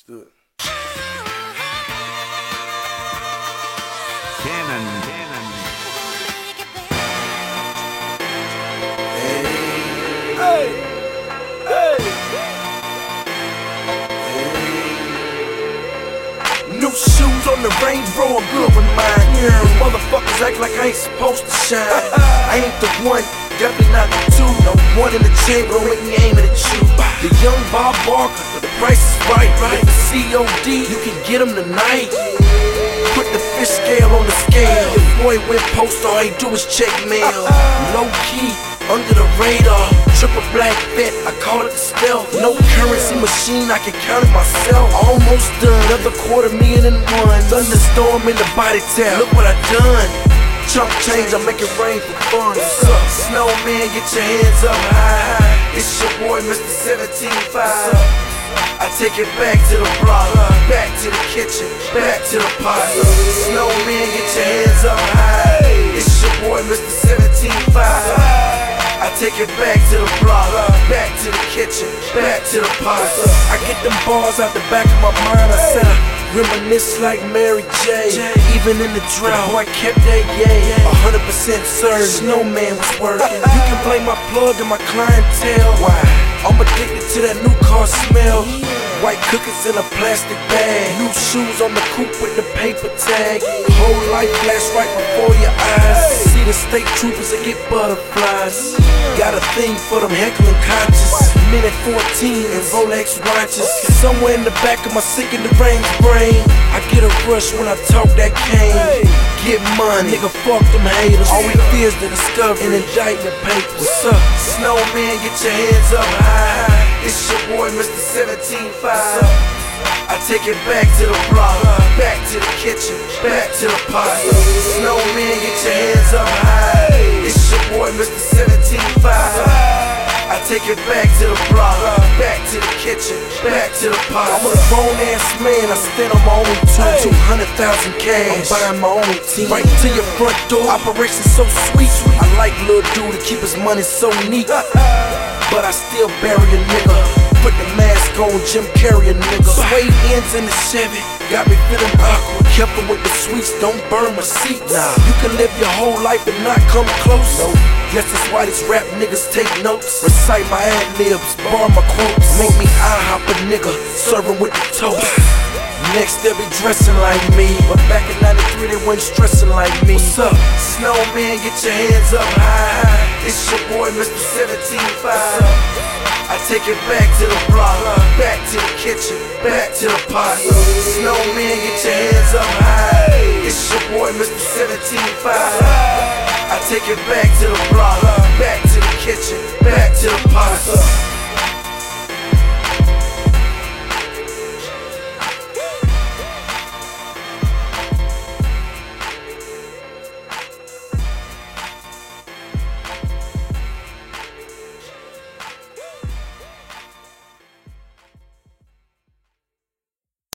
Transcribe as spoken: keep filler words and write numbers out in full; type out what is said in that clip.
do it. Cannon, Cannon. Hey, hey, hey, hey. New shoes on the Range Rover, good with mine. Yeah. Motherfuckers act like I ain't supposed to shine. I ain't the one, definitely not the two. No one in the chamber, don't make me aim at you. The young Bob Barker, the price is right. Right. The C O D, you can get him tonight. Put the fish scale on the scale. Your boy went post, all he do is check mail. Low key, under the radar. Triple black bet, I call it the stealth. No currency machine, I can count it myself. Almost done, another quarter million and one. Thunderstorm in the body tap, look what I done. Chump change, I make it rain for fun. What's up? Snowman, get your hands up high. It's your boy, Mister seventeen five. I take it back to the block, back to the kitchen, back to the pot. Snowman, get your hands up high. It's your boy, Mister seventeen five. I take it back to the block, back to the kitchen, back to the pot. I get them bars out the back of my mind. I said I reminisce like Mary J. Even in the drought, I kept that yay. A hundred percent certain, Snowman was working. You can blame my plug and my clientele. Why? I'm addicted to that new car smell. White cookies in a plastic bag. New shoes on the coupe with the paper tag. Whole life flash right before your eyes. See the state troopers that get butterflies. Got a thing for them heckling conscious. Minute fourteen and Rolex watches. Somewhere in the back of my sick in the range brain, I get a rush when I talk that cane. Get money, nigga, fuck them haters. All we fear is the discovery and indictment papers. What's up? Snowman, get your hands up high. It's your boy, Mister seventeen five. I take it back to the block, back to the kitchen, back to the pot. Snowman, get your hands up high. It's your boy, Mister seventeen five. I take it back to the block, back to the kitchen, back to the pot. I'm a grown ass man, I stand on my own two. Two hundred thousand cash, I'm buying my own team. Right to your front door, operation so sweet. I like Lil Dude to keep his money so neat, but I still bury a nigga. Put the mask on, Jim Carrey a nigga. Suede ends in the Chevy, got me feeling awkward. Careful with the sweets, don't burn my seat. Nah, you can live your whole life and not come close. No. Guess that's why these rap niggas take notes. Recite my ad-libs, bar my quotes. Make me eye-hop a nigga, serve him with the toast. Next they'll be dressing like me, but back in ninety-three they wasn't stressing like me. What's up? Snowman, get your hands up high. It's your boy, Mister seventeen five. I take it back to the block, back to the kitchen, back to the pot. Snowman, get your hands up high. It's your boy, Mister seventeen five. I take it back to the block, back to the kitchen, back to the pot.